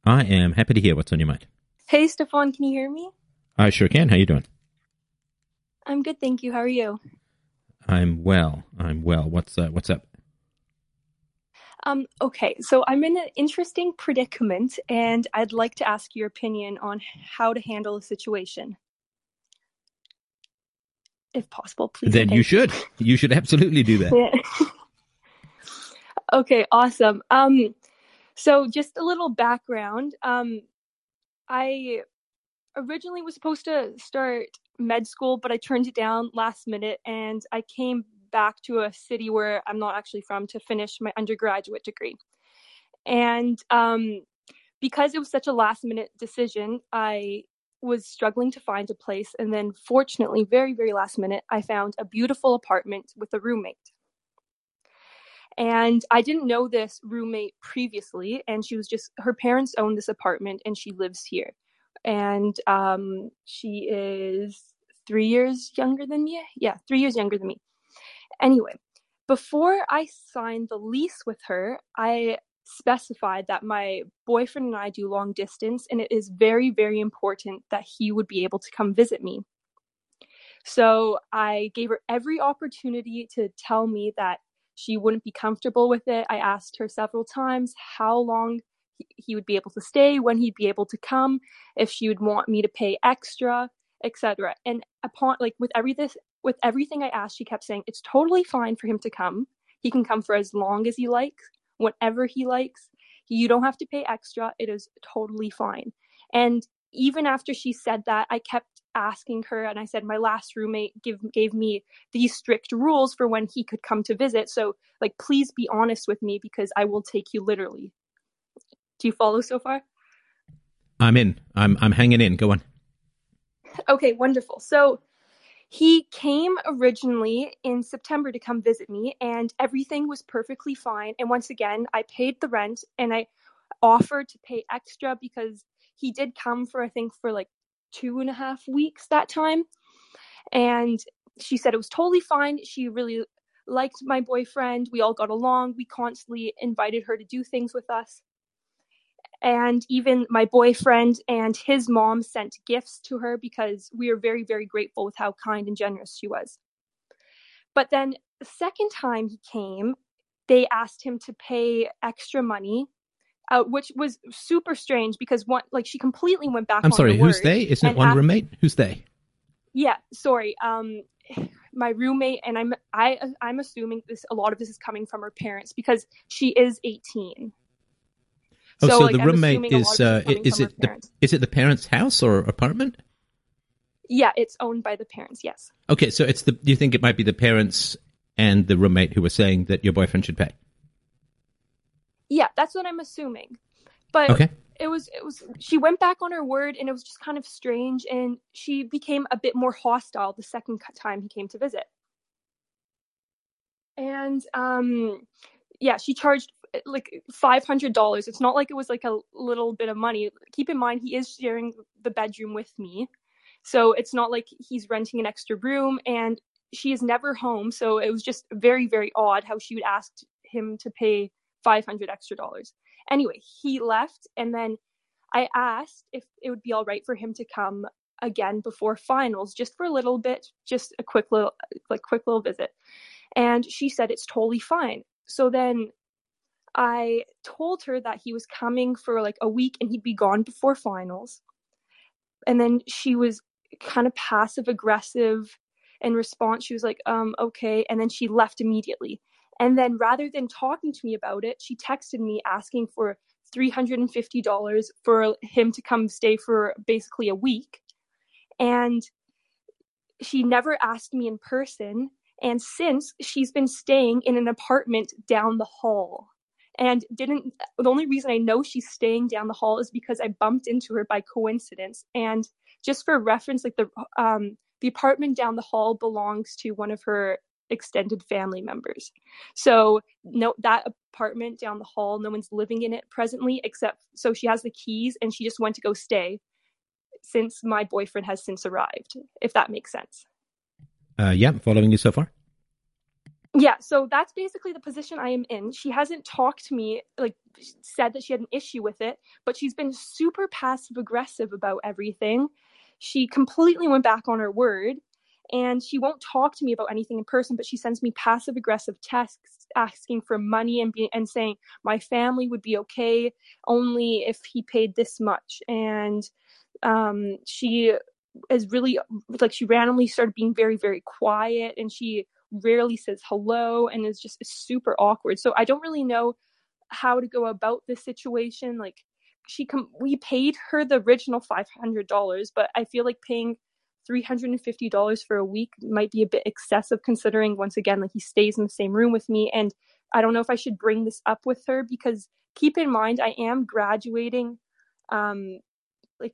I am happy to hear what's on your mind. Hey, Stefan, can you hear me? I sure can. How you doing? I'm good, thank you. How are you? I'm well. I'm well. What's up? Okay, so I'm in an interesting predicament, and I'd like to ask your opinion on how to handle the situation, if possible, please and Then you thank you. should. You should absolutely do that. Yeah. Okay, awesome. So just a little background. I originally was supposed to start med school, but I turned it down last minute, and I came back to a city where I'm not actually from to finish my undergraduate degree. And because it was such a last minute decision, I was struggling to find a place. And then, fortunately, very, very last minute, I found a beautiful apartment with a roommate. And I didn't know this roommate previously. And she was just, her parents own this apartment and she lives here. And she is 3 years younger than me. Yeah, 3 years younger than me. Anyway, before I signed the lease with her, I specified that my boyfriend and I do long distance, and it is very, very important that he would be able to come visit me. So I gave her every opportunity to tell me that she wouldn't be comfortable with it. I asked her several times how long he would be able to stay, when he'd be able to come, if she would want me to pay extra, etc. And upon with everything I asked, she kept saying it's totally fine for him to come. He can come for as long as he likes, whenever he likes. You don't have to pay extra. It is totally fine. And even after she said that, I kept asking her, and I said my last roommate gave me these strict rules for when he could come to visit. So, like, please be honest with me because I will take you literally. Do you follow so far? I'm in. I'm hanging in. Go on. Okay, wonderful. So he came originally in September to come visit me, and everything was perfectly fine. And once again, I paid the rent, and I offered to pay extra because he did come for, I think, for like 2.5 weeks that time. And she said it was totally fine. She really liked my boyfriend. We all got along. We constantly invited her to do things with us. And even my boyfriend and his mom sent gifts to her because we are very, very grateful with how kind and generous she was. But then the second time he came, they asked him to pay extra money, which was super strange because she completely went back I'm on her sorry. Who's word. they? Isn't it And one roommate? Who's they? yeah, sorry. My roommate, and I'm assuming a lot of this is coming from her parents because she is 18. Oh, So so the like I'm roommate assuming a lot of this is coming from her parents. is it the parents' house or apartment? Yeah, it's owned by the parents, yes. Okay, so do you think it might be the parents and the roommate who were saying that your boyfriend should pay? Yeah, that's what I'm assuming. But Okay. it was she went back on her word, and it was just kind of strange, and she became a bit more hostile the second time he came to visit. And yeah, she charged like $500. It's not like it was like a little bit of money. Keep in mind he is sharing the bedroom with me. So it's not like he's renting an extra room, and she is never home. So it was just very, very odd how she would ask him to pay 500 extra dollars. Anyway, he left, and then I asked if it would be all right for him to come again before finals, just for a little bit, just a quick little visit. And she said it's totally fine. So then I told her that he was coming for like a week and he'd be gone before finals. And then she was kind of passive aggressive in response. She was like, okay. And then she left immediately. And then rather than talking to me about it, she texted me asking for $350 for him to come stay for basically a week. And she never asked me in person. And since she's been staying in an apartment down the hall. And the only reason I know she's staying down the hall is because I bumped into her by coincidence. And just for reference, like the apartment down the hall belongs to one of her extended family members. So no, that apartment down the hall, no one's living in it presently, so she has the keys and she just went to go stay since my boyfriend has since arrived, if that makes sense. Yeah, following you so far. Yeah, so that's basically the position I am in. She hasn't talked to me, like said that she had an issue with it, but she's been super passive aggressive about everything. She completely went back on her word, and she won't talk to me about anything in person, but she sends me passive aggressive texts asking for money and saying my family would be okay only if he paid this much. And she is really, like, she randomly started being very, very quiet, and she rarely says hello and is just super awkward. So I don't really know how to go about this situation. Like, we paid her the original $500, but I feel like paying $350 for a week might be a bit excessive, considering, once again, like, he stays in the same room with me. And I don't know if I should bring this up with her, because keep in mind I am graduating. Like,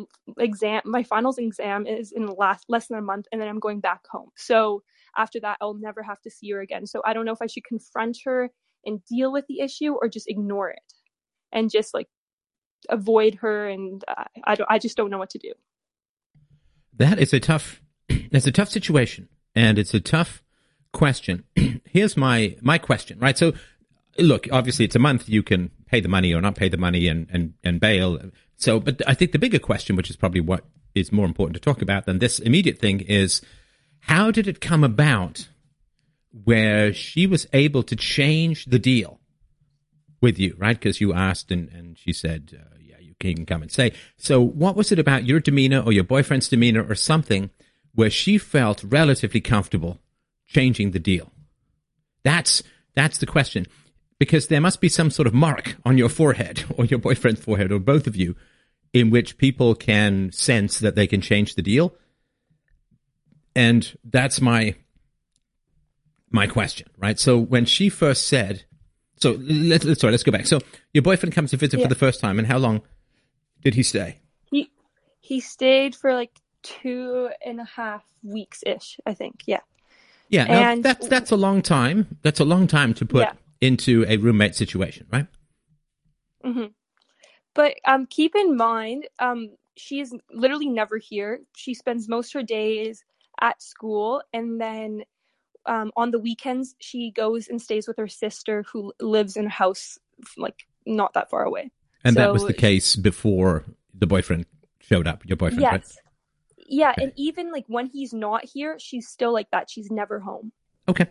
my finals exam is in less than a month, and then I'm going back home. So after that, I'll never have to see her again. So I don't know if I should confront her and deal with the issue, or just ignore it and just, like, avoid her. And I just don't know what to do. That is it's a tough situation, and it's a tough question. Here's my question, right? So, look, obviously it's a month. You can pay the money or not pay the money and bail. So, but I think the bigger question, which is probably what is more important to talk about than this immediate thing, is how did it come about where she was able to change the deal with you, right? Because you asked and she said, yeah, you can come and stay. So what was it about your demeanor or your boyfriend's demeanor or something where she felt relatively comfortable changing the deal? That's the question. Because there must be some sort of mark on your forehead or your boyfriend's forehead or both of you in which people can sense that they can change the deal. And that's my question, right? So when she first said, so let's go back. So your boyfriend comes to visit for the first time, and how long did he stay? He stayed for like 2.5 weeks ish, I think. Yeah. Yeah. Now And that's a long time. That's a long time to put into a roommate situation, right? Mm-hmm. But keep in mind, she's literally never here. She spends most of her days at school, and then on the weekends she goes and stays with her sister, who lives in a house like not that far away. And so, that was the case before the boyfriend showed up, your boyfriend, yes. right? Yeah, okay. And even like when he's not here, she's still like that. She's never home. Okay.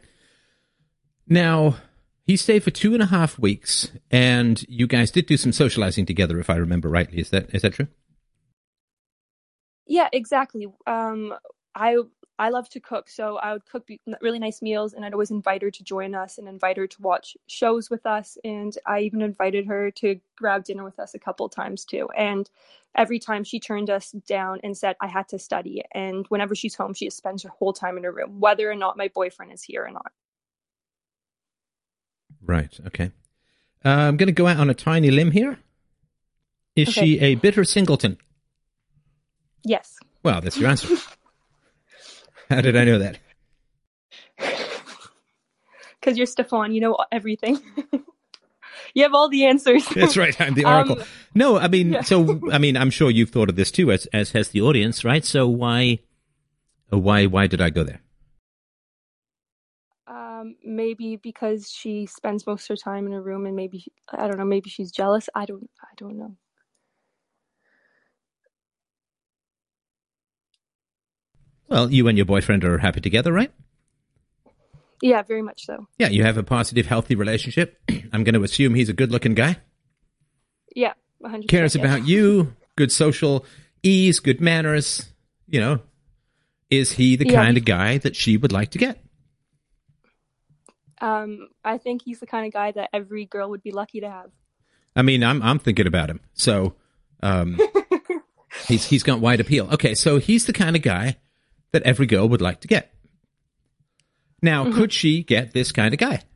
Now, he stayed for 2.5 weeks, and you guys did do some socializing together, if I remember rightly. Is that true? Yeah, exactly. I love to cook, so I would cook really nice meals, and I'd always invite her to join us and invite her to watch shows with us. And I even invited her to grab dinner with us a couple times too. And every time she turned us down and said I had to study. And whenever she's home, she just spends her whole time in her room, whether or not my boyfriend is here or not. Right. Okay. I'm going to go out on a tiny limb here. Is she a bitter singleton? Yes. Well, that's your answer. How did I know that? Because you're Stefan, you know everything. You have all the answers. That's right. I'm the oracle. No, I mean, I'm sure you've thought of this too, as has the audience, right? So why did I go there? Maybe because she spends most of her time in her room, and maybe, I don't know, maybe she's jealous. I don't know. Well, you and your boyfriend are happy together, right? Yeah, very much so. Yeah, you have a positive, healthy relationship. I'm going to assume he's a good-looking guy. Yeah, 100%. Cares about you, good social ease, good manners. You know, is he the kind of guy that she would like to get? I think he's the kind of guy that every girl would be lucky to have. I mean, I'm thinking about him. So, he's got wide appeal. Okay, so he's the kind of guy that every girl would like to get. Now, could she get this kind of guy?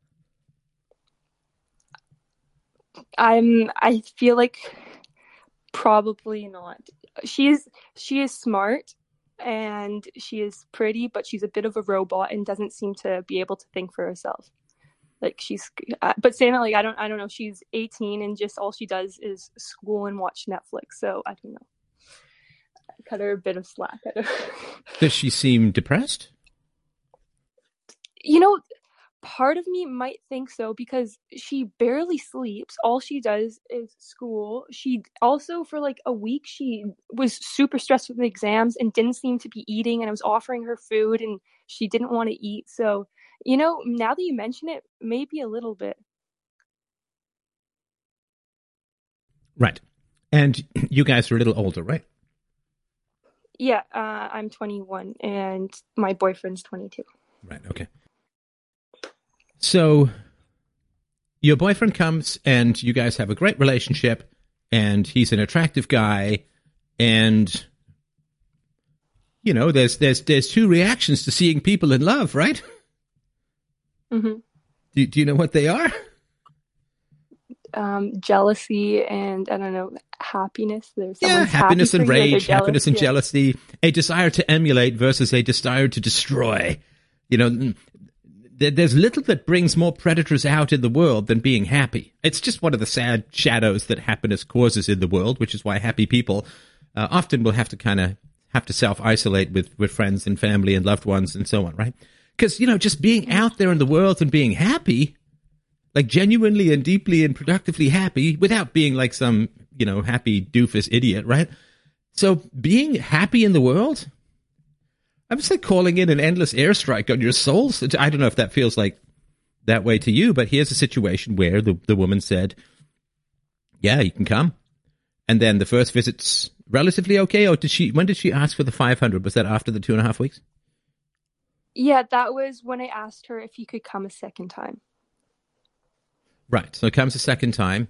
I feel like probably not. She is smart and she is pretty, but she's a bit of a robot and doesn't seem to be able to think for herself. Like, she's, but saying that, like, I don't know. She's 18 and just all she does is school and watch Netflix. So I don't know. I cut her a bit of slack. Does she seem depressed? You know, part of me might think so because she barely sleeps. All she does is school. She also, for like a week, she was super stressed with the exams and didn't seem to be eating. And I was offering her food and she didn't want to eat. So, now that you mention it, maybe a little bit. Right. And you guys are a little older, right? Yeah, I'm 21 and my boyfriend's 22. Right. Okay. So your boyfriend comes and you guys have a great relationship and he's an attractive guy and there's two reactions to seeing people in love, right? Mm-hmm. Do you know what they are? Jealousy and, I don't know, happiness. There's happiness and rage, happiness and yeah. jealousy, a desire to emulate versus a desire to destroy. There's little that brings more predators out in the world than being happy. It's just one of the sad shadows that happiness causes in the world, which is why happy people often will have to self-isolate with friends and family and loved ones and so on, right? Because, just being out there in the world and being happy, like genuinely and deeply and productively happy without being like some, happy doofus idiot, right? So being happy in the world, I'm just like calling in an endless airstrike on your souls. I don't know if that feels like that way to you, but here's a situation where the woman said, yeah, you can come. And then the first visit's relatively okay. Or when did she ask for the 500? Was that after the 2.5 weeks? Yeah, that was when I asked her if he could come a second time. Right. So it comes a second time.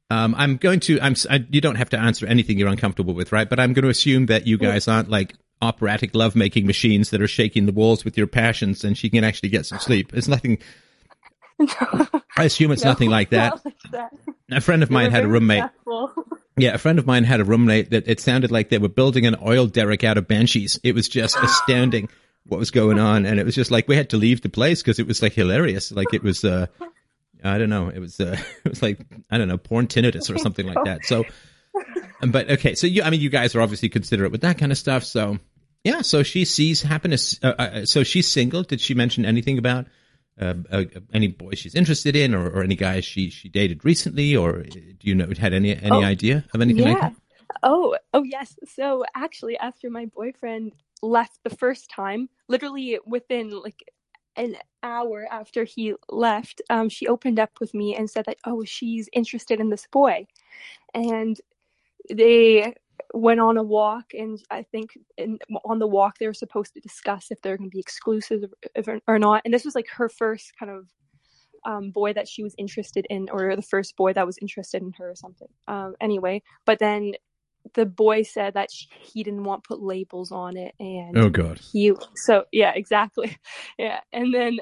You don't have to answer anything you're uncomfortable with, right? But I'm going to assume that you guys aren't like operatic lovemaking machines that are shaking the walls with your passions and she can actually get some sleep. It's nothing. No. I assume it's nothing like that. A friend of mine had a roommate. Yeah, a friend of mine had a roommate that it sounded like they were building an oil derrick out of banshees. It was just astounding what was going on. And it was just like we had to leave the place because it was like hilarious. Like it was, I don't know. It was like, I don't know, porn tinnitus or something like that. So, but okay. So you guys are obviously considerate with that kind of stuff. So yeah. So she sees happiness. So she's single. Did she mention anything about any boys she's interested in or any guys she dated recently, or do you know, had any idea of anything like that? Oh, yes. So actually, after my boyfriend left the first time, literally within like an hour after he left, she opened up with me and said that, she's interested in this boy. And they went on a walk, and I think on the walk they were supposed to discuss if they're going to be exclusive or not. And this was like her first kind of boy that she was interested in, or the first boy that was interested in her or something. Anyway, but then the boy said that he didn't want to put labels on it, and oh god, yeah, exactly, yeah. And then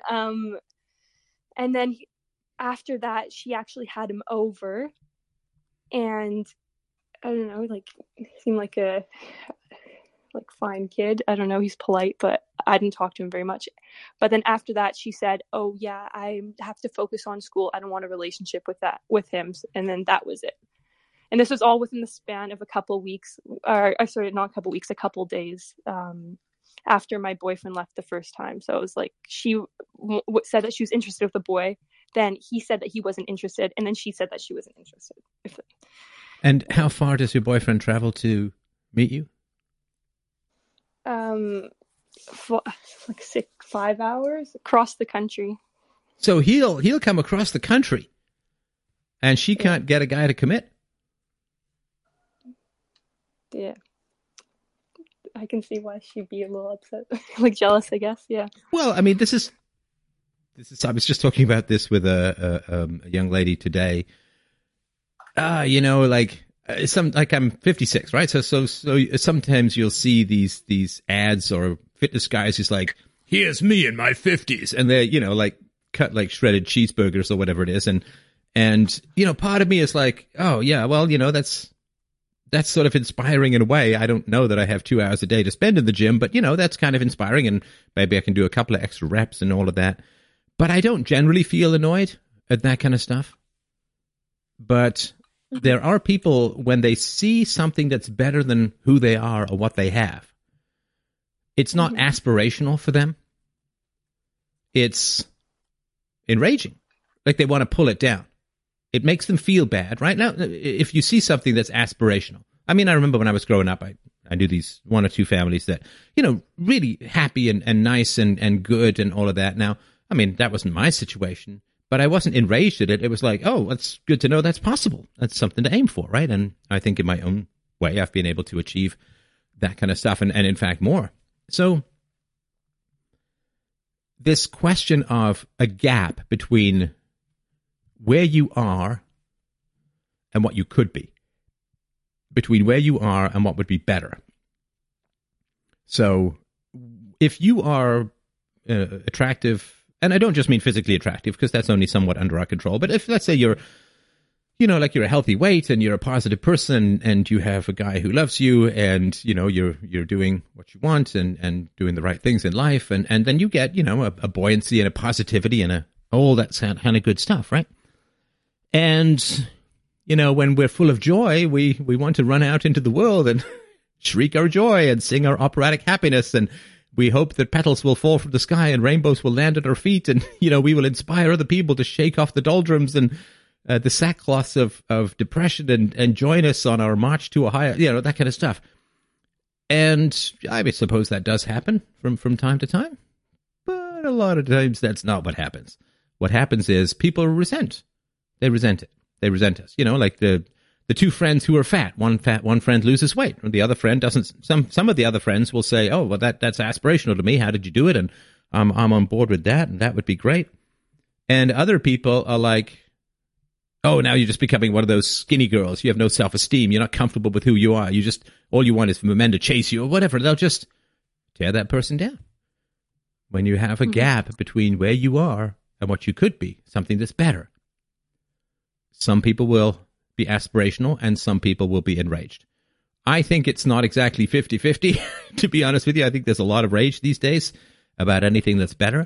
after that, she actually had him over, and I don't know, like he seemed like a fine kid. I don't know, he's polite, but I didn't talk to him very much. But then after that, she said, "Oh yeah, I have to focus on school. I don't want a relationship with him." And then that was it. And this was all within the span of a couple weeks, not a couple weeks, a couple days after my boyfriend left the first time. So it was like she said that she was interested with the boy. Then he said that he wasn't interested. And then she said that she wasn't interested. And how far does your boyfriend travel to meet you? Like 5 hours across the country. So he'll come across the country and she can't get a guy to commit? Yeah, I can see why she'd be a little upset, like jealous, I guess. Yeah. Well, I mean, this is. I was just talking about this with a young lady today. Like I'm 56, right? So sometimes you'll see these ads or fitness guys who's like, "Here's me in my 50s," and they're like cut like shredded cheeseburgers or whatever it is, and part of me is like, oh yeah, well that's sort of inspiring in a way. I don't know that I have 2 hours a day to spend in the gym, but that's kind of inspiring, and maybe I can do a couple of extra reps and all of that. But I don't generally feel annoyed at that kind of stuff. But there are people, when they see something that's better than who they are or what they have, it's not aspirational for them. it's enraging. Like they want to pull it down. It makes them feel bad, right? Now, if you see something that's aspirational. I mean, I remember when I was growing up, I knew these one or two families that, really happy and nice and good and all of that. Now, I mean, that wasn't my situation, but I wasn't enraged at it. It was like, oh, that's good to know that's possible. That's something to aim for, right? And I think in my own way, I've been able to achieve that kind of stuff and in fact more. So this question of a gap between where you are and what you could be, between where you are and what would be better. So if you are attractive, and I don't just mean physically attractive because that's only somewhat under our control, but if let's say you're a healthy weight and you're a positive person and you have a guy who loves you and, you're doing what you want and doing the right things in life and then you get, a buoyancy and a positivity and all that kind of good stuff, right? And, when we're full of joy, we want to run out into the world and shriek our joy and sing our operatic happiness. And we hope that petals will fall from the sky and rainbows will land at our feet. And, we will inspire other people to shake off the doldrums and the sackcloths of depression and join us on our march to a higher, that kind of stuff. And I suppose that does happen from time to time. But a lot of times that's not what happens. What happens is people resent. They resent it. They resent us. Like the two friends who are fat. One friend loses weight. And the other friend doesn't. Some of the other friends will say, oh, well, that's aspirational to me. How did you do it? And I'm on board with that. And that would be great. And other people are like, oh, now you're just becoming one of those skinny girls. You have no self-esteem. You're not comfortable with who you are. All you want is for men to chase you or whatever. They'll just tear that person down. When you have a gap between where you are and what you could be, something that's better. Some people will be aspirational and some people will be enraged. I think it's not exactly 50-50, to be honest with you. I think there's a lot of rage these days about anything that's better.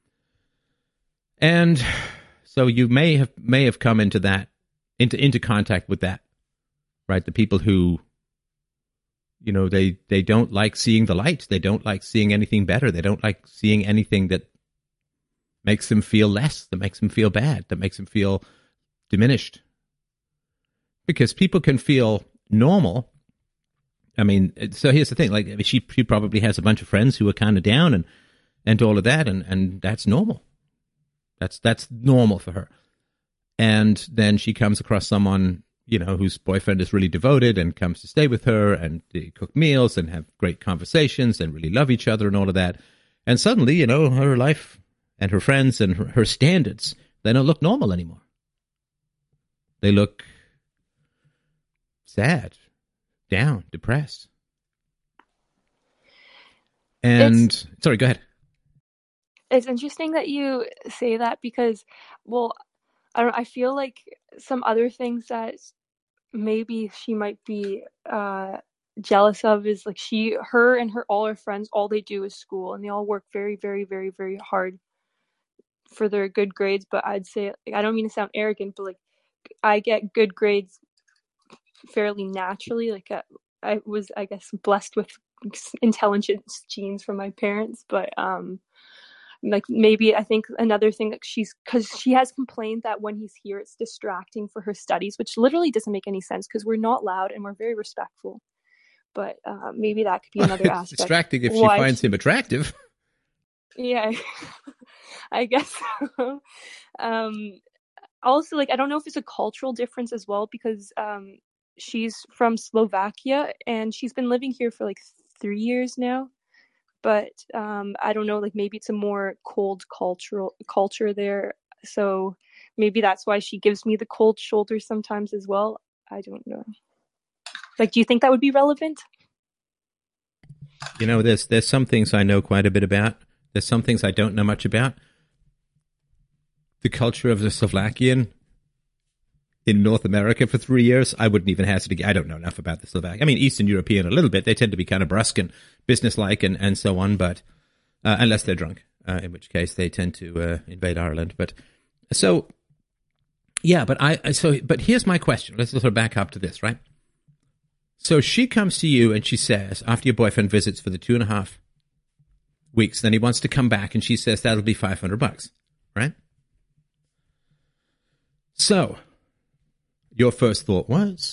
And so you may have come into contact with that, right? The people who, they don't like seeing the light. They don't like seeing anything better. They don't like seeing anything that makes them feel less, that makes them feel bad, that makes them feel diminished. Because people can feel normal. I mean, so here's the thing. Like, she probably has a bunch of friends who are kind of down and all of that, and that's normal. That's normal for her. And then she comes across someone, whose boyfriend is really devoted and comes to stay with her and they cook meals and have great conversations and really love each other and all of that. And suddenly, her life and her friends and her standards, they don't look normal anymore. They look sad, down, depressed. And sorry, go ahead. It's interesting that you say that because, well, I feel like some other things that maybe she might be jealous of is like her and all her friends, all they do is school and they all work very, very, very, very hard for their good grades. But I'd say, I don't mean to sound arrogant, but like I get good grades fairly naturally. Like I was, I guess, blessed with intelligence genes from my parents, but like maybe I think another thing that because she has complained that when he's here it's distracting for her studies, which literally doesn't make any sense because we're not loud and we're very respectful. But maybe that could be another aspect. Distracting if she finds him attractive. Yeah, I guess so. Also, like, I don't know if it's a cultural difference as well because she's from Slovakia and she's been living here for like 3 years now. But I don't know, like maybe it's a more cold culture there. So maybe that's why she gives me the cold shoulder sometimes as well. I don't know. Like, do you think that would be relevant? There's some things I know quite a bit about. There's some things I don't know much about. The culture of the Slovakian in North America for 3 years, I wouldn't even hazard. I don't know enough about the Slovak. I mean, Eastern European a little bit. They tend to be kind of brusque and businesslike and so on, but unless they're drunk, in which case they tend to invade Ireland. But so, yeah, but here's my question. Let's sort of back up to this, right? So she comes to you and she says, after your boyfriend visits for the 2.5 weeks. Then he wants to come back, and she says that'll be $500, right? So, your first thought was?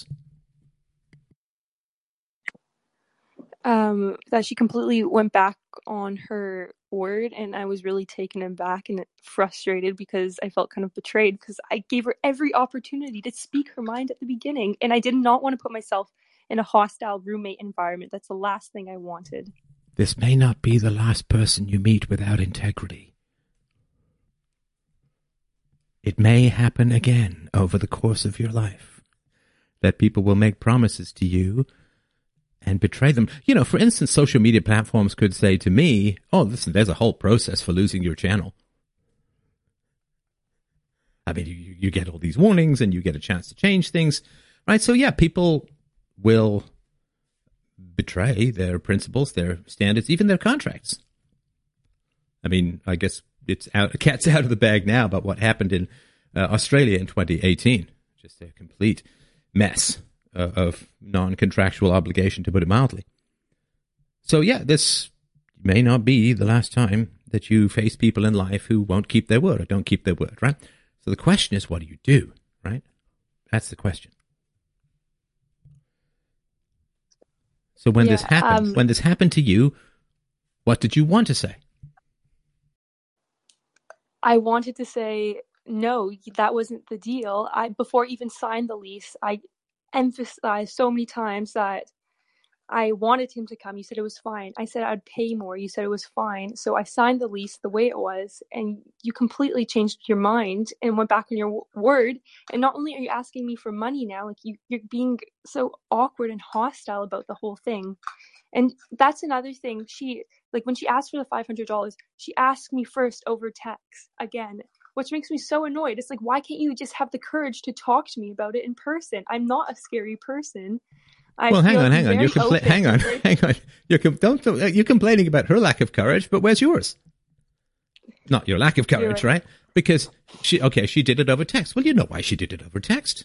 That she completely went back on her word, and I was really taken aback and frustrated because I felt kind of betrayed because I gave her every opportunity to speak her mind at the beginning, and I did not want to put myself in a hostile roommate environment. That's the last thing I wanted. This may not be the last person you meet without integrity. It may happen again over the course of your life, that people will make promises to you and betray them. You know, for instance, social media platforms could say to me, oh, listen, there's a whole process for losing your channel. I mean, you get all these warnings and you get a chance to change things, right? So yeah, people will betray their principles, their standards, even their contracts. I mean, I guess it's out, cat's out of the bag now about what happened in Australia in 2018. Just a complete mess of non-contractual obligation, to put it mildly. So yeah, this may not be the last time that you face people in life who won't keep their word or don't keep their word, right? So the question is, what do you do, right? That's the question. So when this happened to you, what did you want to say? I wanted to say, no, that wasn't the deal. Before I even signed the lease, I emphasized so many times that I wanted him to come. You said it was fine. I said I'd pay more. You said it was fine. So I signed the lease the way it was, and you completely changed your mind and went back on your word. And not only are you asking me for money now, like you're being so awkward and hostile about the whole thing. And that's another thing. She, like, when she asked for the $500, she asked me first over text again, which makes me so annoyed. It's like, why can't you just have the courage to talk to me about it in person? I'm not a scary person. Well, hang on. You're complaining about her lack of courage, but where's yours? Not your lack of courage, right? Because she did it over text. Well, you know why she did it over text.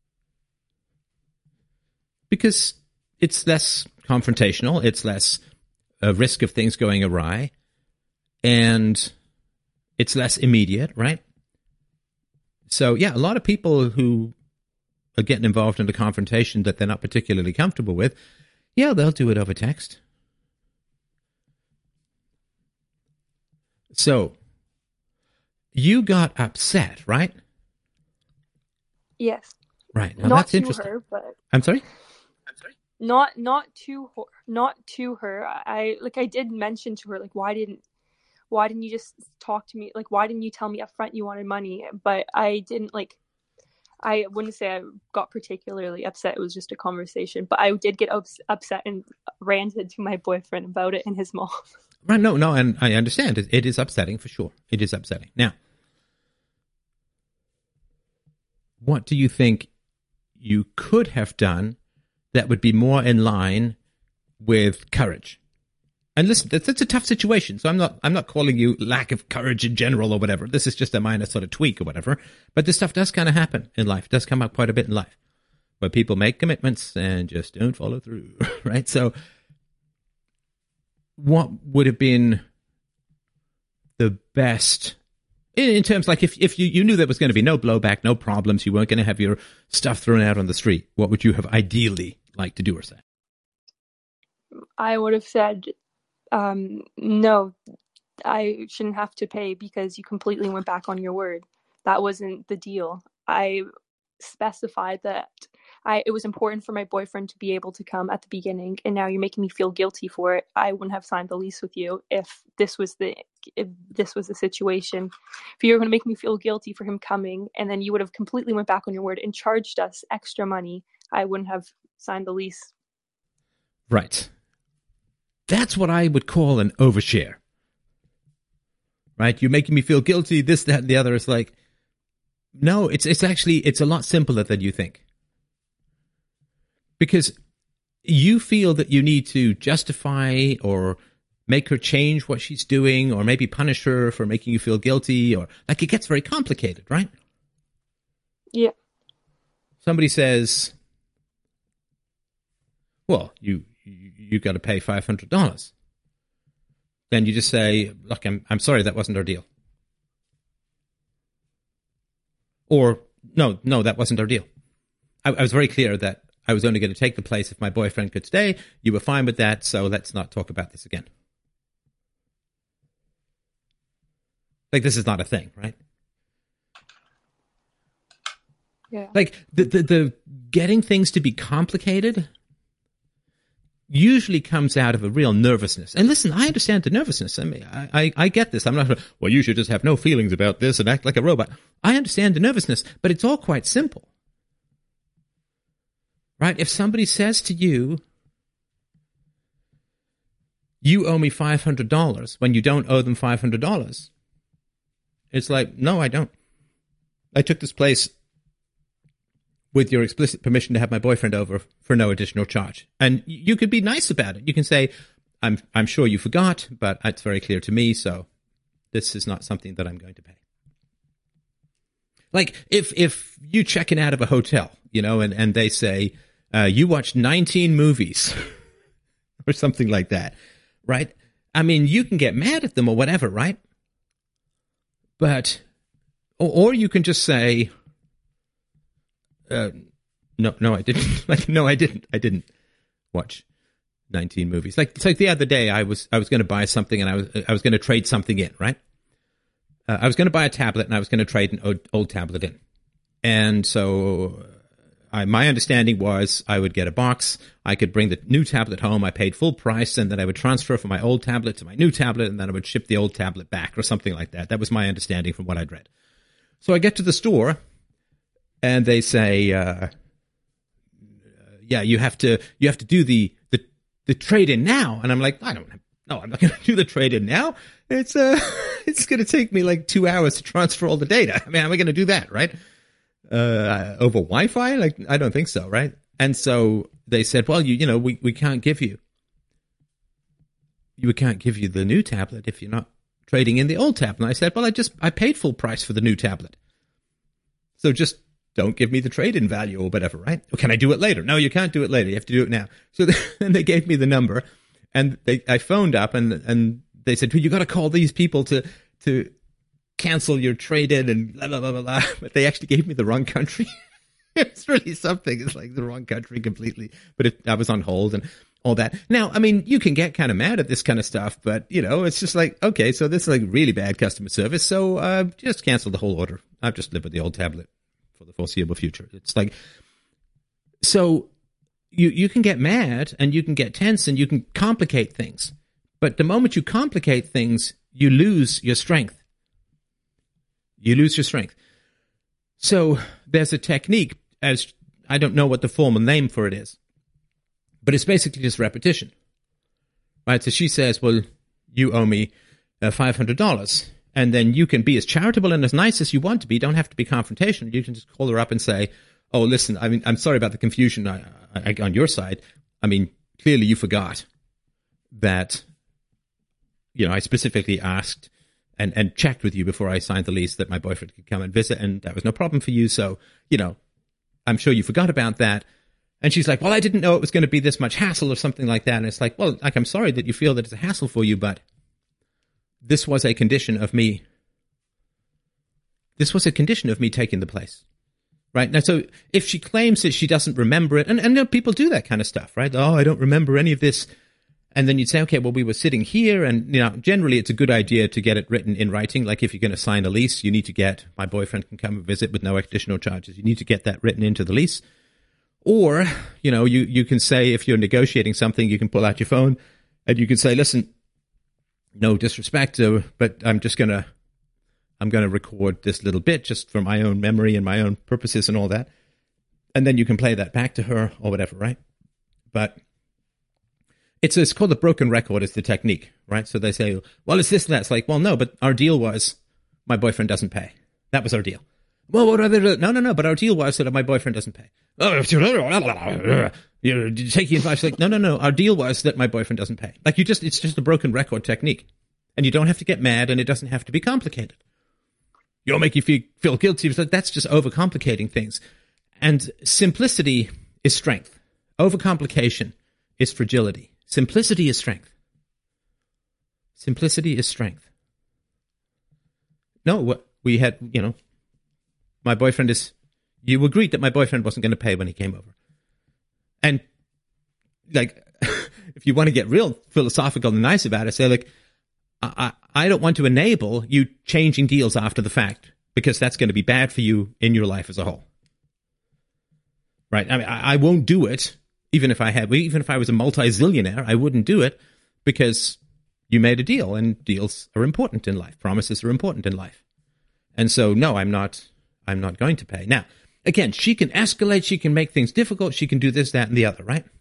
Because it's less confrontational, it's less risk of things going awry, and it's less immediate, right? So, yeah, a lot of people who are getting involved in a confrontation that they're not particularly comfortable with, yeah, they'll do it over text. So, you got upset, right? Yes. Right. Now, not that's to interesting. her, but I'm sorry? Not to her. I did mention to her, like, why didn't you just talk to me? Like, why didn't you tell me up front you wanted money? But I didn't, like, I wouldn't say I got particularly upset. It was just a conversation. But I did get upset and ranted to my boyfriend about it and his mom. Right, no, and I understand. It is upsetting for sure. It is upsetting. Now, what do you think you could have done that would be more in line with courage? And listen, that's a tough situation. So I'm not calling you lack of courage in general or whatever. This is just a minor sort of tweak or whatever. But this stuff does kind of happen in life. It does come up quite a bit in life, where people make commitments and just don't follow through, right? So what would have been the best in terms, like, if you knew there was going to be no blowback, no problems, you weren't going to have your stuff thrown out on the street, what would you have ideally liked to do or say? I would have said, no, I shouldn't have to pay because you completely went back on your word. That wasn't the deal. I specified that it was important for my boyfriend to be able to come at the beginning, and now you're making me feel guilty for it. I wouldn't have signed the lease with you if this was the situation. If you were going to make me feel guilty for him coming, and then you would have completely went back on your word and charged us extra money, I wouldn't have signed the lease. Right. That's what I would call an overshare. Right? You're making me feel guilty, this, that, and the other. It's like, no, it's a lot simpler than you think. Because you feel that you need to justify or make her change what she's doing, or maybe punish her for making you feel guilty, or like, it gets very complicated, right? Yeah. Somebody says, well, you got to pay $500. then you just say, look, I'm sorry, that wasn't our deal. Or, no, that wasn't our deal. I was very clear that I was only going to take the place if my boyfriend could stay. You were fine with that, so let's not talk about this again. Like, this is not a thing, right? Yeah. Like, the getting things to be complicated usually comes out of a real nervousness. And listen, I understand the nervousness. I mean, I get this. I'm not, well, you should just have no feelings about this and act like a robot. I understand the nervousness, but it's all quite simple. Right? If somebody says to you, you owe me $500 when you don't owe them $500, it's like, no, I don't. I took this place with your explicit permission to have my boyfriend over for no additional charge. And you could be nice about it. You can say, I'm sure you forgot, but it's very clear to me, so this is not something that I'm going to pay. Like, if you check in out of a hotel, and they say, you watched 19 movies or something like that, right? I mean, you can get mad at them or whatever, right? But, or you can just say, no, I didn't. Like, no, I didn't watch 19 movies. Like, it's like the other day I was going to buy something and I was going to trade something in, right? I was going to buy a tablet and I was going to trade an old tablet in. And so my understanding was I would get a box, I could bring the new tablet home, I paid full price, and then I would transfer from my old tablet to my new tablet, and then I would ship the old tablet back or something like that. That was my understanding from what I'd read. So I get to the store, and they say, yeah, you have to do the trade-in now. And I'm like, I'm not going to do the trade-in now. It's going to take me like 2 hours to transfer all the data. I mean, how am I going to do that, right? Over Wi-Fi? Like, I don't think so, right? And so they said, well, we can't give you the new tablet if you're not trading in the old tablet. And I said, well, I paid full price for the new tablet. So just don't give me the trade-in value or whatever, right? Or can I do it later? No, you can't do it later. You have to do it now. So then they gave me the number, and I phoned up, and they said, well, you got to call these people to cancel your trade-in and blah, blah, blah, blah, blah. But they actually gave me the wrong country. It's really something. It's like the wrong country completely. But I was on hold and all that. Now, I mean, you can get kind of mad at this kind of stuff, but, it's just like, okay, so this is like really bad customer service, so just cancel the whole order. I've just lived with the old tablet for the foreseeable future. It's like, so you can get mad and you can get tense and you can complicate things. But the moment you complicate things, you lose your strength. You lose your strength. So there's a technique, as I don't know what the formal name for it is, but it's basically just repetition. Right? So she says, well, you owe me $500. And then you can be as charitable and as nice as you want to be. You don't have to be confrontational. You can just call her up and say, oh, listen, I mean, I'm sorry about the confusion on your side. I mean, clearly you forgot that, I specifically asked and checked with you before I signed the lease that my boyfriend could come and visit, and that was no problem for you. So, I'm sure you forgot about that. And she's like, well, I didn't know it was going to be this much hassle or something like that. And it's like, well, I'm sorry that you feel that it's a hassle for you, but this was a condition of me. This was a condition of me taking the place. Right? Now, so if she claims that she doesn't remember it, and people do that kind of stuff, right? Oh, I don't remember any of this. And then you'd say, okay, well, we were sitting here, and, generally it's a good idea to get it written in writing. Like if you're going to sign a lease, you need to get, my boyfriend can come and visit with no additional charges. You need to get that written into the lease. Or, you can say, if you're negotiating something, you can pull out your phone and you can say, listen, no disrespect, but I'm going to record this little bit just for my own memory and my own purposes and all that. And then you can play that back to her or whatever, right? But it's called the broken record is the technique, right? So they say, well, it's this and that. It's like, well, no, but our deal was my boyfriend doesn't pay. That was our deal. Well, what are they? No, but our deal was that my boyfriend doesn't pay. Oh, you're taking advice. Like, no, our deal was that my boyfriend doesn't pay. Like it's just a broken record technique. And you don't have to get mad, and it doesn't have to be complicated. You'll make you feel guilty. It's like, that's just overcomplicating things. And simplicity is strength. Overcomplication is fragility. Simplicity is strength. Simplicity is strength. No, we had, my boyfriend is, you agreed that my boyfriend wasn't going to pay when he came over. And, like, if you want to get real philosophical and nice about it, say, like, I don't want to enable you changing deals after the fact, because that's going to be bad for you in your life as a whole. Right? I mean, I won't do it, even if I was a multi-zillionaire, I wouldn't do it, because you made a deal, and deals are important in life. Promises are important in life. And so, no, I'm not going to pay. Now, again, she can escalate, she can make things difficult, she can do this, that, and the other, right?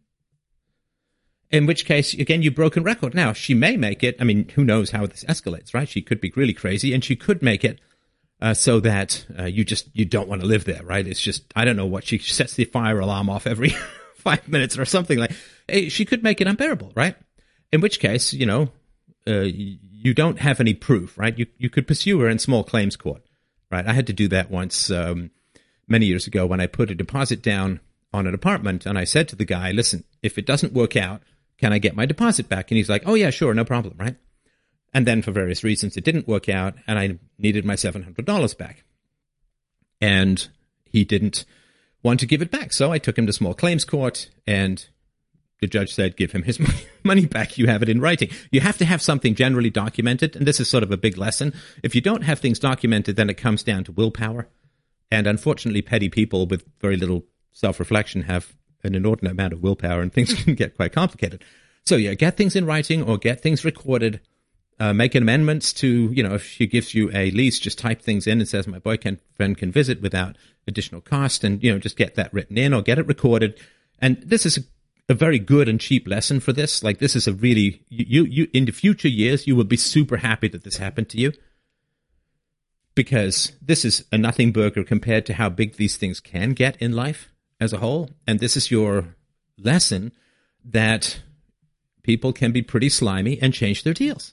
In which case, again, you've broken record. Now, she may make it, I mean, who knows how this escalates, right? She could be really crazy, and she could make it so that you don't want to live there, right? It's just, I don't know what, she sets the fire alarm off every 5 minutes or something like. She could make it unbearable, right? In which case, you don't have any proof, right? You could pursue her in small claims court, right? I had to do that once many years ago when I put a deposit down on an apartment, and I said to the guy, listen, if it doesn't work out, can I get my deposit back? And he's like, oh yeah, sure, no problem, right? And then for various reasons, it didn't work out, and I needed my $700 back. And he didn't want to give it back, so I took him to small claims court, and the judge said, give him his money back. You have it in writing. You have to have something generally documented, and this is sort of a big lesson. If you don't have things documented, then it comes down to willpower. And unfortunately, petty people with very little self-reflection have an inordinate amount of willpower, and things can get quite complicated. So yeah, get things in writing or get things recorded. Make amendments to, if she gives you a lease, just type things in and says, my boyfriend can visit without additional cost, and, just get that written in or get it recorded. And this is a very good and cheap lesson for this. Like, this is a really, you in the future years, you will be super happy that this happened to you, because this is a nothing burger compared to how big these things can get in life as a whole. And this is your lesson that people can be pretty slimy and change their deals.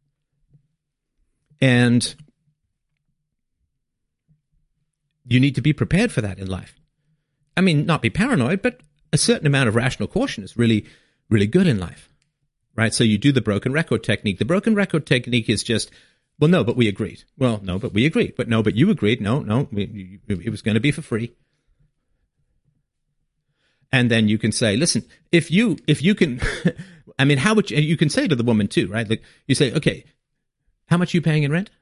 And you need to be prepared for that in life. I mean, not be paranoid, but a certain amount of rational caution is really, really good in life, right? So you do the broken record technique. The broken record technique is just, well, no, but we agreed. Well, no, but we agreed. But no, but you agreed. No, it was going to be for free. And then you can say, listen, if you can, I mean, how would you can say to the woman too, right? Like, you say, okay, how much are you paying in rent?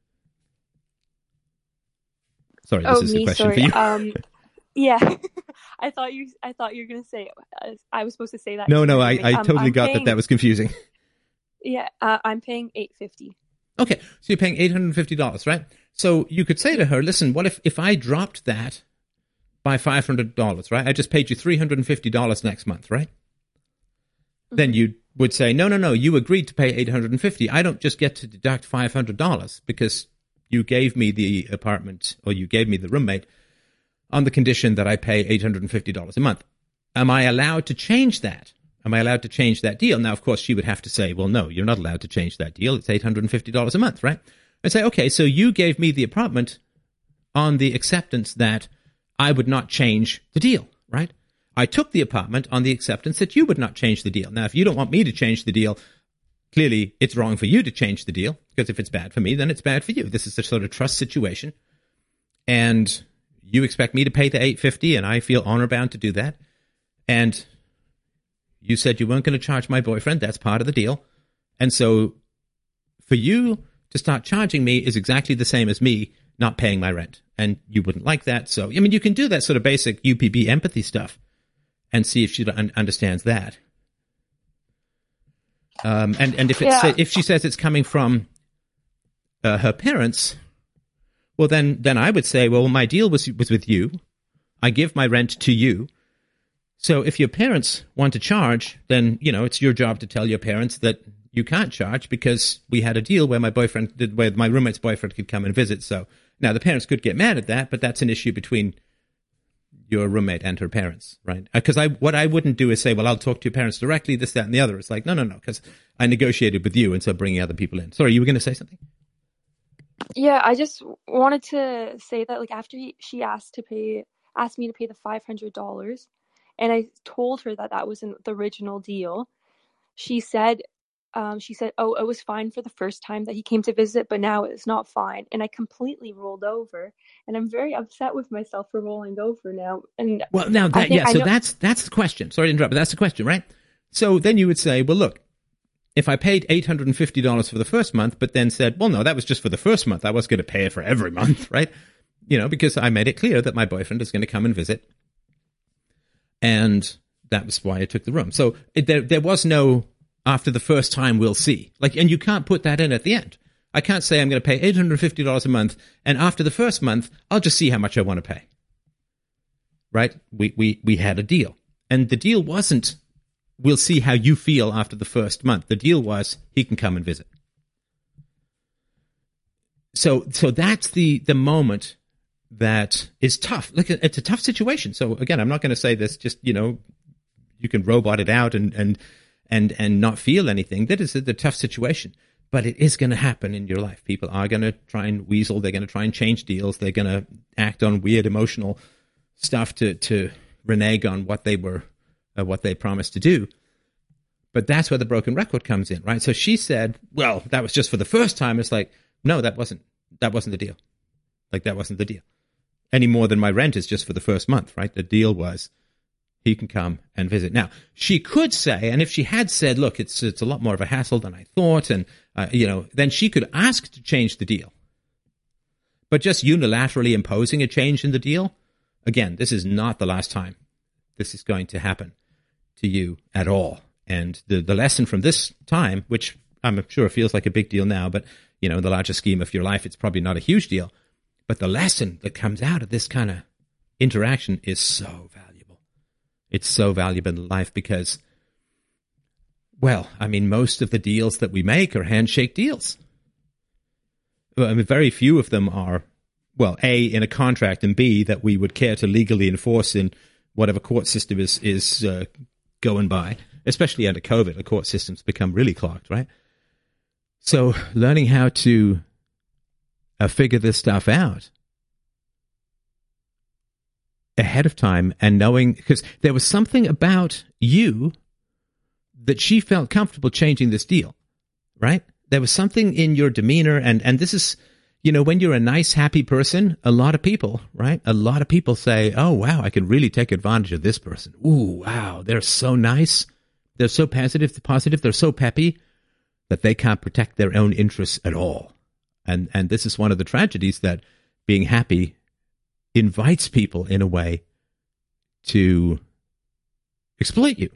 Sorry, this is a question for you. Yeah, I thought you were gonna say I was supposed to say that. No, I totally got that was confusing. Yeah, I'm paying $850. Okay, so you're paying $850, right? So you could say to her, listen, what if I dropped that by $500, right? I just paid you $350 next month, right? Mm-hmm. Then you would say, no, you agreed to pay $850. I don't just get to deduct $500 because you gave me the apartment, or you gave me the roommate on the condition that I pay $850 a month. Am I allowed to change that? Am I allowed to change that deal? Now, of course, she would have to say, well, no, you're not allowed to change that deal. It's $850 a month, right? I'd say, okay, so you gave me the apartment on the acceptance that I would not change the deal, right? I took the apartment on the acceptance that you would not change the deal. Now, if you don't want me to change the deal, clearly it's wrong for you to change the deal, because if it's bad for me, then it's bad for you. This is a sort of trust situation. And you expect me to pay the $850, and I feel honor bound to do that. And you said you weren't going to charge my boyfriend. That's part of the deal. And so for you to start charging me is exactly the same as me not paying my rent. And you wouldn't like that. So, I mean, you can do that sort of basic UPB empathy stuff and see if she understands that. And if she says it's coming from her parents, well, then I would say, well, my deal was with you. I give my rent to you. So if your parents want to charge, then, it's your job to tell your parents that you can't charge because we had a deal where where my roommate's boyfriend could come and visit. So now the parents could get mad at that, but that's an issue between your roommate and her parents, right? Because what I wouldn't do is say, well, I'll talk to your parents directly, this, that, and the other. It's like, no, because I negotiated with you, and so bringing other people in. Sorry, you were going to say something? Yeah, I just wanted to say that, like, after she asked me to pay the $500, and I told her that wasn't the original deal, she said she said, "Oh, it was fine for the first time that he came to visit, but now it's not fine." And I completely rolled over, and I'm very upset with myself for rolling over now. And Well, now I that, think yeah, I so know. that's the question. Sorry to interrupt, but that's the question, right? So then you would say, well, look, if I paid $850 for the first month, but then said, well, no, that was just for the first month. I was going to pay it for every month, right? Because I made it clear that my boyfriend is going to come and visit. And that was why I took the room. So there was no, after the first time, we'll see. And you can't put that in at the end. I can't say I'm going to pay $850 a month, and after the first month, I'll just see how much I want to pay. Right? We had a deal. And the deal wasn't, we'll see how you feel after the first month. The deal was, he can come and visit. So that's the moment that is tough. Look, it's a tough situation. So again, I'm not going to say this just, you can robot it out and not feel anything. That is the tough situation. But it is going to happen in your life. People are going to try and weasel. They're going to try and change deals. They're going to act on weird emotional stuff to renege on what they promised to do. But that's where the broken record comes in, right? So she said, well, that was just for the first time. It's like, no, that wasn't the deal. That wasn't the deal. Any more than my rent is just for the first month, right? The deal was, he can come and visit. Now, she could say, and if she had said, look, it's a lot more of a hassle than I thought, and, then she could ask to change the deal. But just unilaterally imposing a change in the deal, again, this is not the last time this is going to happen to you at all. And the lesson from this time, which I'm sure feels like a big deal now, but, in the larger scheme of your life, it's probably not a huge deal. But the lesson that comes out of this kind of interaction is so valuable. It's so valuable in life because, well, most of the deals that we make are handshake deals. Very few of them are, well, A, in a contract, and B, that we would care to legally enforce in whatever court system is going by. Especially under COVID, the court system's become really clogged, right? So learning how to figure this stuff out ahead of time and knowing, because there was something about you that she felt comfortable changing this deal, right? There was something in your demeanor, and this is, when you're a nice, happy person, a lot of people, right? A lot of people say, oh, wow, I can really take advantage of this person. Ooh, wow, they're so nice. They're so positive, they're so peppy that they can't protect their own interests at all. And this is one of the tragedies, that being happy invites people in a way to exploit you.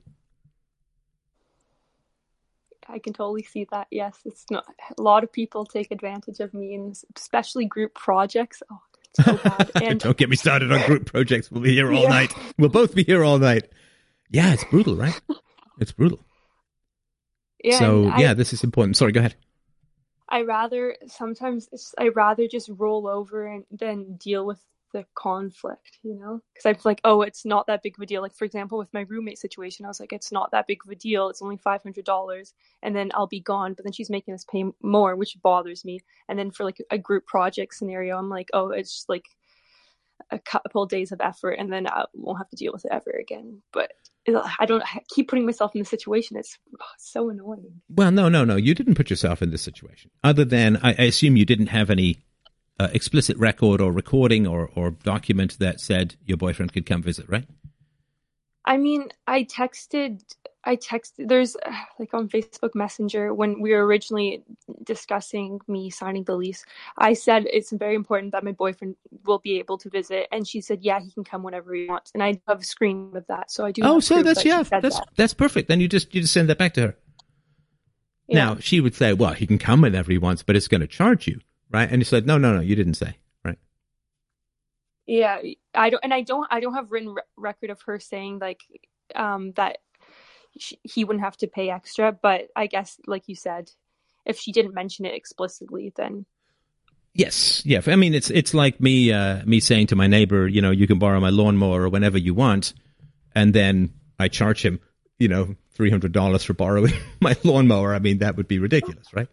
I can totally see that. Yes, it's not a lot of people take advantage of me, and especially group projects. Oh, it's so bad. And don't get me started on group projects. We'll be here all night. We'll both be here all night. Yeah, it's brutal, right? It's brutal. Yeah, so this is important. Sorry, go ahead. I rather just roll over and then deal with the conflict, because I'm like, oh, it's not that big of a deal. Like, for example, with my roommate situation, I was like, it's not that big of a deal. It's only $500, and then I'll be gone. But then she's making us pay more, which bothers me. And then for like a group project scenario, I'm like, oh, it's just like a couple of days of effort, and then I won't have to deal with it ever again. But I keep putting myself in the situation. It's so annoying. Well, no. You didn't put yourself in this situation. Other than, I assume you didn't have any explicit record or recording or document that said your boyfriend could come visit, right? I texted, there's like on Facebook Messenger, when we were originally discussing me signing the lease, I said it's very important that my boyfriend will be able to visit, and she said, yeah, he can come whenever he wants. And I have a screen of that, so I do. Oh, so that's perfect. Then you just send that back to her. Yeah. Now she would say, well, he can come whenever he wants, but it's going to charge you, right? And you said, no, you didn't say, right? Yeah, I don't have written record of her saying like that he wouldn't have to pay extra, but I guess, like you said, if she didn't mention it explicitly, then yes, yeah. It's like me saying to my neighbor, you can borrow my lawnmower whenever you want, and then I charge him, $300 for borrowing my lawnmower. That would be ridiculous, right?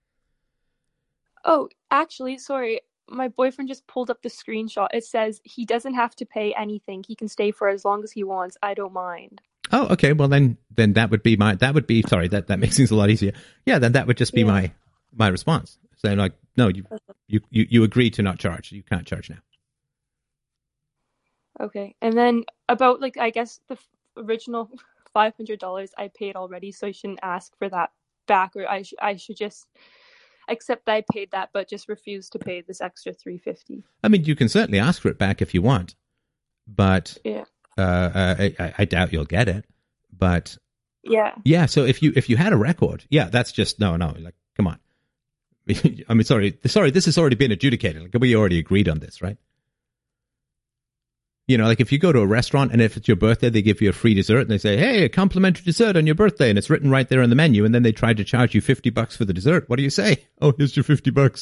Oh, actually, sorry. My boyfriend just pulled up the screenshot. It says he doesn't have to pay anything. He can stay for as long as he wants. I don't mind. Oh, okay. Well, then that would be sorry, that makes things a lot easier. Yeah, then that would just be my response. Saying like, no, you agree to not charge. You can't charge now. Okay. And then about, like, I guess the original $500 I paid already, so I shouldn't ask for that back, or I should just accept that I paid that, but just refuse to pay this extra $350. I mean, you can certainly ask for it back if you want, but yeah, I doubt you'll get it. But yeah. So if you had a record, that's just no. Like, come on. I mean, sorry. This has already been adjudicated. Like, we already agreed on this, right? You know, like if you go to a restaurant and if it's your birthday, they give you a free dessert and they say, hey, a complimentary dessert on your birthday. And it's written right there on the menu. And then they try to charge you $50 for the dessert. What do you say? Oh, here's your $50.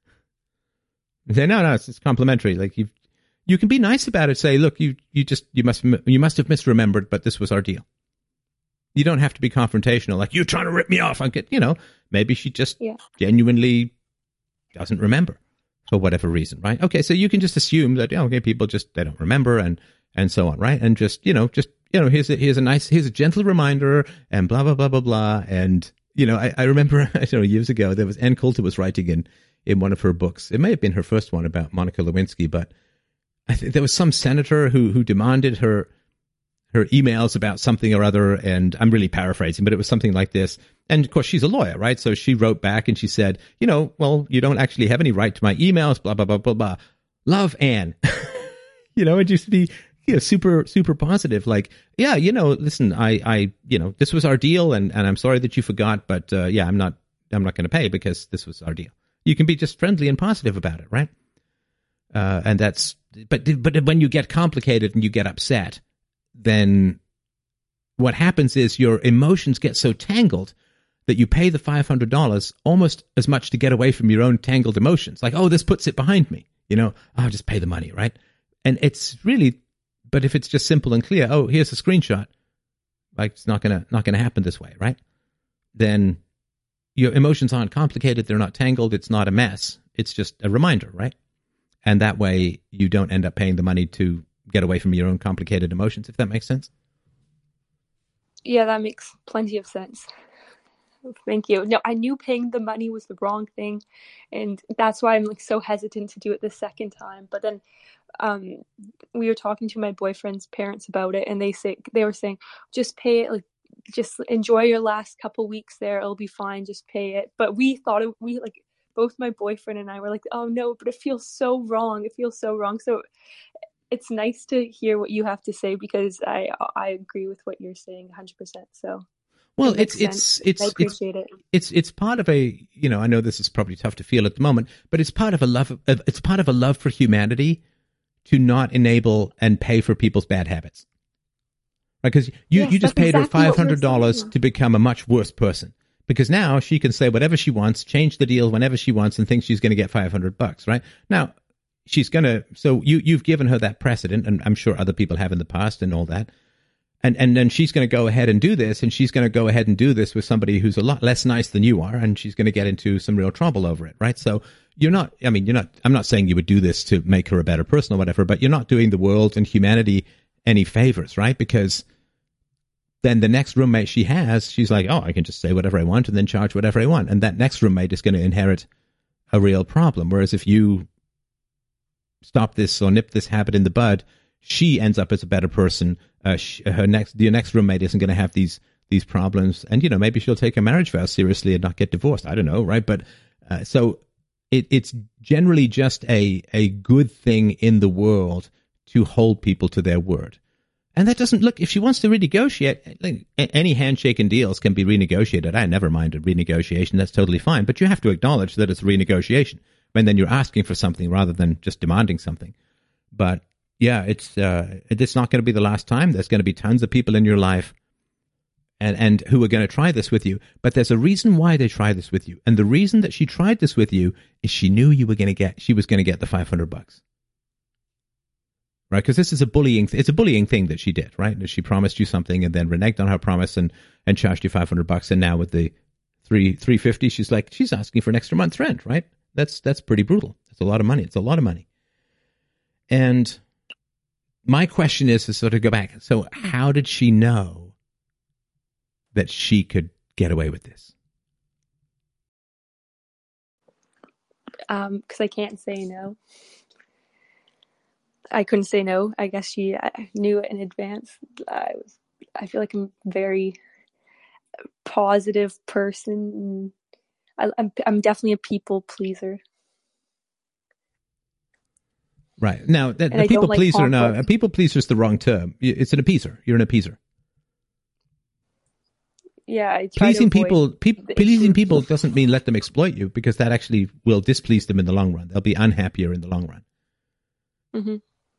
You say, no, it's complimentary. Like you can be nice about it. Say, look, you must have misremembered, but this was our deal. You don't have to be confrontational. Like, you're trying to rip me off. Maybe she just genuinely doesn't remember. For whatever reason, right? Okay, so you can just assume that people they don't remember and so on, right? And just here's a gentle reminder and blah blah blah blah blah. And I remember years ago there was Ann Coulter was writing in one of her books. It may have been her first one about Monica Lewinsky, but I think there was some senator who demanded her emails about something or other, and I'm really paraphrasing, but it was something like this. And of course, she's a lawyer, right? So she wrote back and she said, well, you don't actually have any right to my emails, blah, blah, blah, blah, blah. Love, Anne. It used to be super, super positive. Like, listen, I this was our deal, and I'm sorry that you forgot, but I'm not going to pay because this was our deal. You can be just friendly and positive about it, right? And that's, but when you get complicated and you get upset, then what happens is your emotions get so tangled that you pay the $500 almost as much to get away from your own tangled emotions. Like, oh, this puts it behind me. I'll just pay the money, right? And it's really, but if it's just simple and clear, oh, here's a screenshot, like it's not gonna happen this way, right? Then your emotions aren't complicated, they're not tangled, it's not a mess. It's just a reminder, right? And that way you don't end up paying the money to get away from your own complicated emotions, if that makes sense. Yeah, that makes plenty of sense. Thank you. No, I knew paying the money was the wrong thing, and that's why I'm like so hesitant to do it the second time. But then we were talking to my boyfriend's parents about it, and they were saying, just pay it, like just enjoy your last couple weeks there, it'll be fine, just pay it. But we thought both my boyfriend and I were like, oh no, but it feels so wrong. So it's nice to hear what you have to say, because I agree with what you're saying 100%. So well, I appreciate it. It's part of a, I know this is probably tough to feel at the moment, but it's part of a love for humanity to not enable and pay for people's bad habits. Right? Because you just paid her $500 to become a much worse person, because now she can say whatever she wants, change the deal whenever she wants, and thinks she's going to get $500, right? Now, so you've given her that precedent, and I'm sure other people have in the past and all that. And then she's going to go ahead and do this, and she's going to go ahead and do this with somebody who's a lot less nice than you are, and she's going to get into some real trouble over it, right? So I'm not saying you would do this to make her a better person or whatever, but you're not doing the world and humanity any favors, right? Because then the next roommate she has, she's like, oh, I can just say whatever I want and then charge whatever I want. And that next roommate is going to inherit a real problem. Whereas if you stop this or nip this habit in the bud, she ends up as a better person. Your next roommate isn't going to have these problems, and maybe she'll take her marriage vows seriously and not get divorced. I don't know, right? But so it's generally just a good thing in the world to hold people to their word. And that doesn't look, if she wants to renegotiate, any handshake and deals can be renegotiated. I never mind a renegotiation. That's totally fine. But you have to acknowledge that it's a renegotiation. And then you're asking for something rather than just demanding something. But yeah, it's not going to be the last time. There's going to be tons of people in your life and who are going to try this with you. But there's a reason why they try this with you. And the reason that she tried this with you is she knew she was going to get the $500. Right? Because this is it's a bullying thing that she did, right? She promised you something and then reneged on her promise and charged you $500. And now with the $350, she's asking for an extra month's rent, right? That's pretty brutal. That's a lot of money. It's a lot of money. And my question is to sort of go back. So how did she know that she could get away with this? Because I can't say no. I couldn't say no. I guess I knew it in advance. I feel like I'm a very positive person. I'm definitely a people pleaser. Right. Now, a people pleaser, no, a people pleaser is the wrong term. It's an appeaser. You're an appeaser. Yeah, pleasing people doesn't mean let them exploit you, because that actually will displease them in the long run. They'll be unhappier in the long run. Mm-hmm.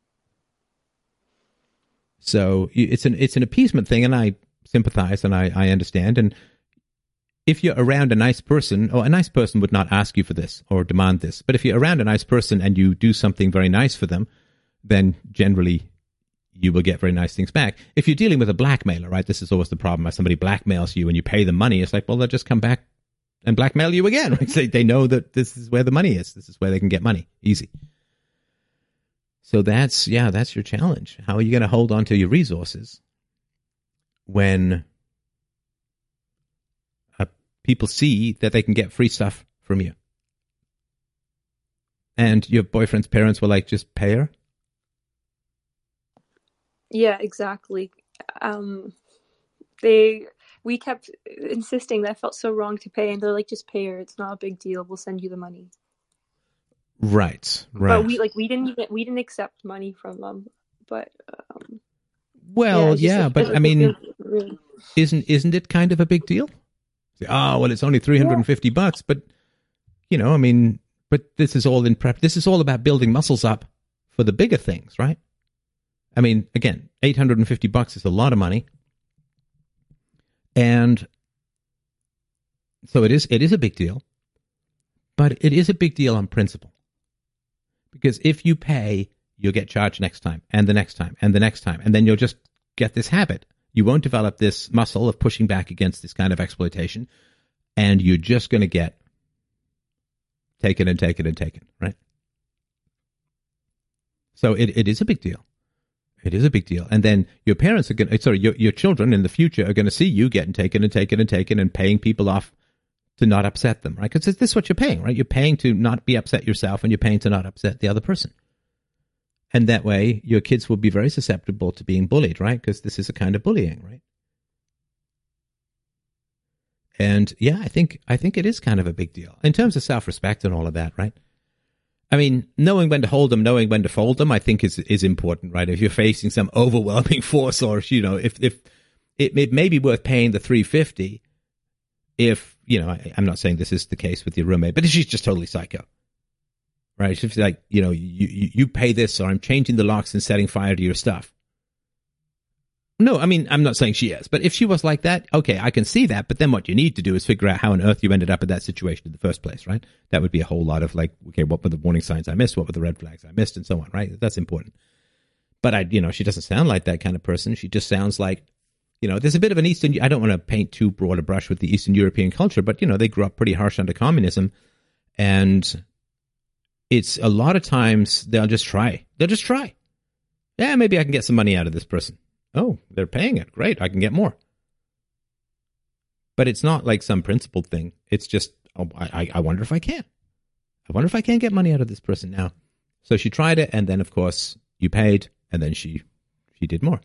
So it's an appeasement thing, and I sympathize and I understand. And if you're around a nice person, a nice person would not ask you for this or demand this. But if you're around a nice person and you do something very nice for them, then generally you will get very nice things back. If you're dealing with a blackmailer, right, this is always the problem. If somebody blackmails you and you pay them money, it's like, well, they'll just come back and blackmail you again. Right? They know that this is where the money is. This is where they can get money. Easy. So that's your challenge. How are you going to hold on to your resources when people see that they can get free stuff from you? And your boyfriend's parents were like, just pay her? Yeah, exactly. We kept insisting that I felt so wrong to pay, and they're like, just pay her. It's not a big deal. We'll send you the money. Right. But we didn't accept money from them. But but I mean, really... isn't it kind of a big deal? Oh, well, it's only $350, but I mean, but this is all in prep. This is all about building muscles up for the bigger things, right? I mean, again, $850 is a lot of money, and so it is a big deal, but it is a big deal on principle. Because if you pay, you'll get charged next time, and the next time, and the next time, and then you'll just get this habit. You won't develop this muscle of pushing back against this kind of exploitation, and you're just going to get taken and taken and taken, right? So it is a big deal. It is a big deal. And then your parents are going to, your children in the future are going to see you getting taken and taken and taken and paying people off to not upset them, right? Because this is what you're paying, right? You're paying to not be upset yourself, and you're paying to not upset the other person. And that way, your kids will be very susceptible to being bullied, right? Because this is a kind of bullying, right? And yeah, I think it is kind of a big deal in terms of self-respect and all of that, right? I mean, knowing when to hold them, knowing when to fold them, I think is important, right? If you're facing some overwhelming force, or if it may be worth paying the $350, if I'm not saying this is the case with your roommate, but if she's just totally psycho, right? She's like, you pay this, or I'm changing the locks and setting fire to your stuff. No, I mean, I'm not saying she is, but if she was like that, okay, I can see that. But then what you need to do is figure out how on earth you ended up in that situation in the first place, right? That would be a whole lot of like, okay, what were the warning signs I missed? What were the red flags I missed? And so on, right? That's important. But she doesn't sound like that kind of person. She just sounds like, there's a bit of an I don't want to paint too broad a brush with the Eastern European culture, but, they grew up pretty harsh under communism. And it's a lot of times they'll just try. Yeah, maybe I can get some money out of this person. Oh, they're paying it. Great, I can get more. But it's not like some principled thing. It's just, I wonder if I can. I wonder if I can get money out of this person now. So she tried it, and then, of course, you paid, and then she did more.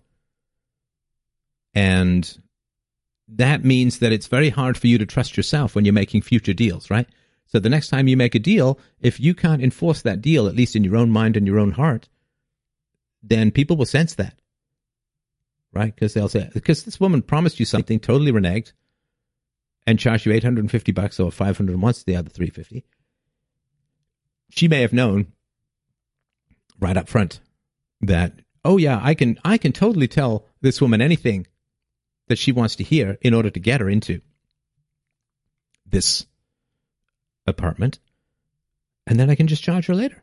And that means that it's very hard for you to trust yourself when you're making future deals, right? So the next time you make a deal, if you can't enforce that deal, at least in your own mind and your own heart, then people will sense that. Right? Because they'll say, because this woman promised you something, totally reneged, and charged you $850 or $500 once the other $350. She may have known right up front that, oh yeah, I can totally tell this woman anything that she wants to hear in order to get her into this apartment, and then I can just charge her later.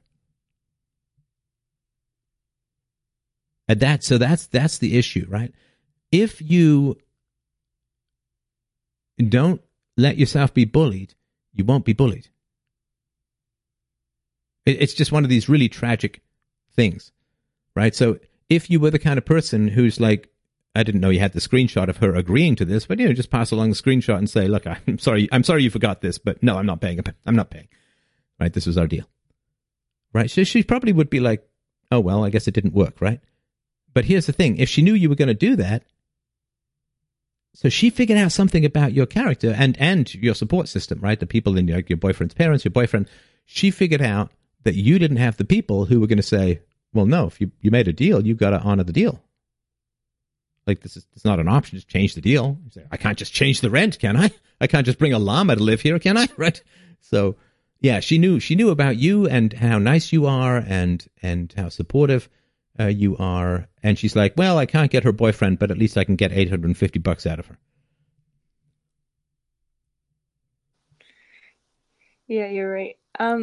And that's the issue, right? If you don't let yourself be bullied, you won't be bullied. It's just one of these really tragic things, right? So if you were the kind of person who's like, I didn't know you had the screenshot of her agreeing to this, but just pass along the screenshot and say, look, I'm sorry you forgot this, but no, I'm not paying. Right? This was our deal. Right? So she probably would be like, oh, well, I guess it didn't work, right? But here's the thing. If she knew you were going to do that, so she figured out something about your character and your support system, right? The people in your boyfriend's parents, your boyfriend, she figured out that you didn't have the people who were going to say, well, no, if you made a deal, you've got to honor the deal. Like, it's not an option to change the deal. I can't just change the rent, can I? I can't just bring a llama to live here, can I? Right? So, yeah, she knew about you and how nice you are and how supportive you are. And she's like, well, I can't get her boyfriend, but at least I can get $850 out of her. Yeah, you're right.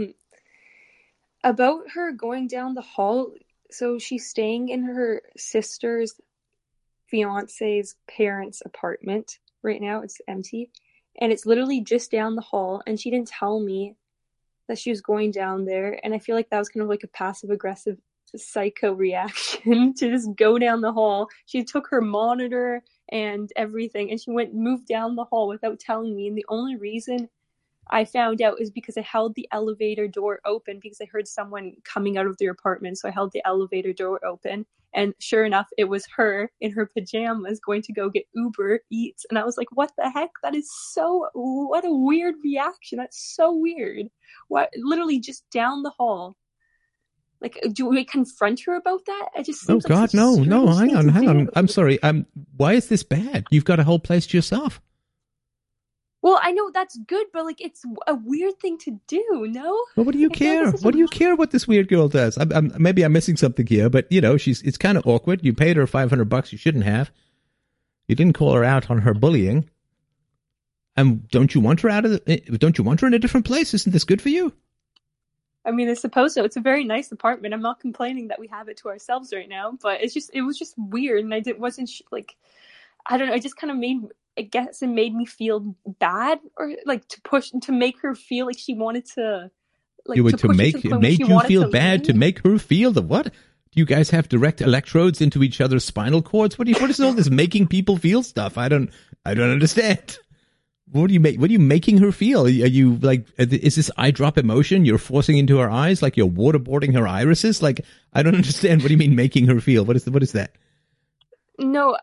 About her going down the hall, so she's staying in her sister's fiance's parents' apartment right now. It's empty, and it's literally just down the hall, and she didn't tell me that she was going down there, and I feel like that was kind of like a passive-aggressive psycho reaction to just go down the hall. She took her monitor and everything, and she moved down the hall without telling me, and the only reason I found out is because I held the elevator door open because I heard someone coming out of their apartment. So I held the elevator door open, and sure enough, it was her in her pajamas going to go get Uber Eats. And I was like, what the heck? What a weird reaction. That's so weird. What, literally just down the hall. Like, do we confront her about that? It just seems no, hang on. I'm sorry. Why is this bad? You've got a whole place to yourself. Well, I know that's good, but like, it's a weird thing to do, no? Well, what do you care? What do you care what this weird girl does? Maybe I'm missing something here, but it's kind of awkward. You paid her $500 you shouldn't have. You didn't call her out on her bullying. And don't you want her in a different place? Isn't this good for you? I mean, I suppose so. It's a very nice apartment. I'm not complaining that we have it to ourselves right now, but it was just weird, and I I don't know. It just kind of made me feel bad, or like to make her feel like she wanted to. Like, made you feel bad to make her feel the what? Do you guys have direct electrodes into each other's spinal cords? What is all this making people feel stuff? I don't understand. What are you making her feel? Are you like, is this eye drop emotion you're forcing into her eyes? Like you're waterboarding her irises? Like, I don't understand. What do you mean making her feel? What is that? No,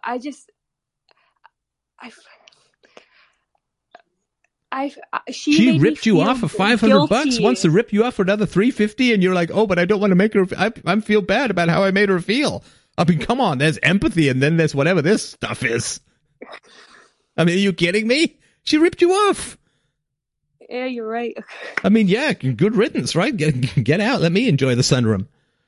she ripped you off for $500, wants to rip you off for another $350, and you're like, oh, but I don't want to make her. I feel bad about how I made her feel. I mean, come on, there's empathy, and then there's whatever this stuff is. I mean, are you kidding me? She ripped you off. Yeah, you're right. I mean, yeah, good riddance, right? Get out. Let me enjoy the sunroom.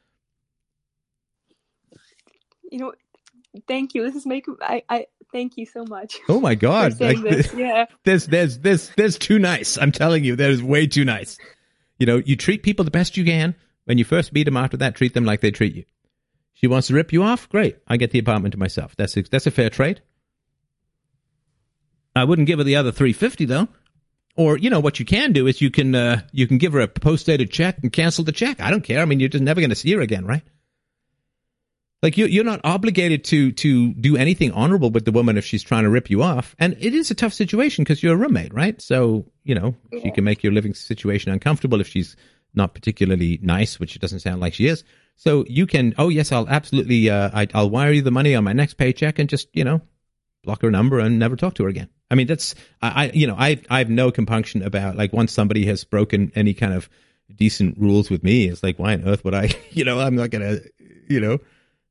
Thank you. This is making I thank you so much. Oh my God! This. Yeah. There's too nice. I'm telling you, there's way too nice. You treat people the best you can. When you first meet them, after that, treat them like they treat you. She wants to rip you off. Great, I get the apartment to myself. That's a fair trade. I wouldn't give her the other $350 though. Or what you can do is you can give her a post-dated check and cancel the check. I don't care. I mean, you're just never going to see her again, right? Like you're not obligated to do anything honorable with the woman if she's trying to rip you off. And it is a tough situation because you're a roommate, right? So, she can make your living situation uncomfortable if she's not particularly nice, which it doesn't sound like she is. So you can, oh yes, I'll absolutely, I'll wire you the money on my next paycheck and just, block her number and never talk to her again. I mean, I have no compunction about, like, once somebody has broken any kind of decent rules with me, it's like, why on earth would I, I'm not going to,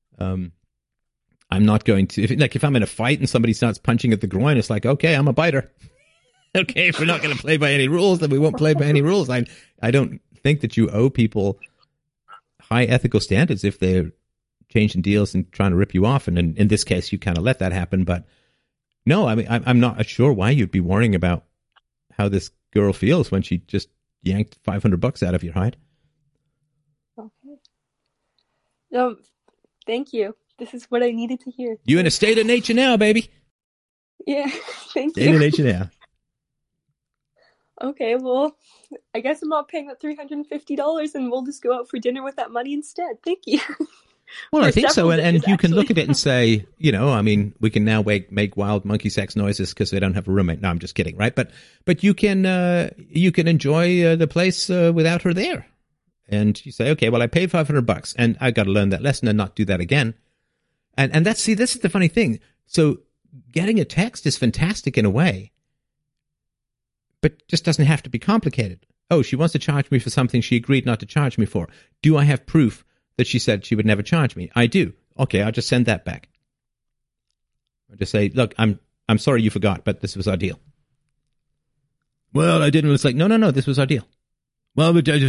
I'm not going to, if I'm in a fight and somebody starts punching at the groin, it's like, okay, I'm a biter. Okay, if we're not going to play by any rules, then we won't play by any rules. I don't think that you owe people high ethical standards if they're changing deals and trying to rip you off. And in this case, you kind of let that happen. But no, I mean, I'm not sure why you'd be worrying about how this girl feels when she just yanked $500 out of your hide. Okay. No, thank you. This is what I needed to hear. You in a state of nature now, baby. Yeah, thank you. State of nature now. Okay, well, I guess I'm not paying that $350 and we'll just go out for dinner with that money instead. Thank you. Well, I for think so, several and days, you can look actually. at it and say, I mean, we can now make wild monkey sex noises because they don't have a roommate. No, I'm just kidding, right? But you can enjoy the place without her there, and you say, okay, well, I paid $500, and I got to learn that lesson and not do that again. And this is the funny thing. So getting a text is fantastic in a way, but just doesn't have to be complicated. Oh, she wants to charge me for something she agreed not to charge me for. Do I have proof that she said she would never charge me? I do. Okay, I'll just send that back. I'll just say, look, I'm sorry you forgot, but this was our deal. Well, I didn't. It's like, no, this was our deal. Well,